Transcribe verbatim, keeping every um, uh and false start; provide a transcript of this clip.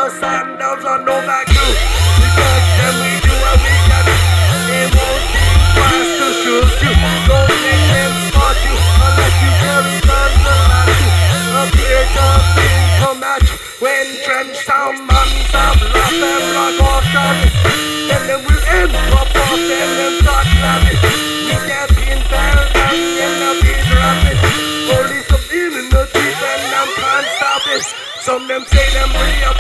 sandals or no back to. Because then we do what we can do. It won't be fast to shoot you. Don't make them spot you unless you carry guns and that you appear to think come at you. When trench sound man stop lost them like all shot. Then they will end up off them and start clapping. We get in fell down in the beat rapid. Police up in the teeth and them can't stop it. Some them say them really up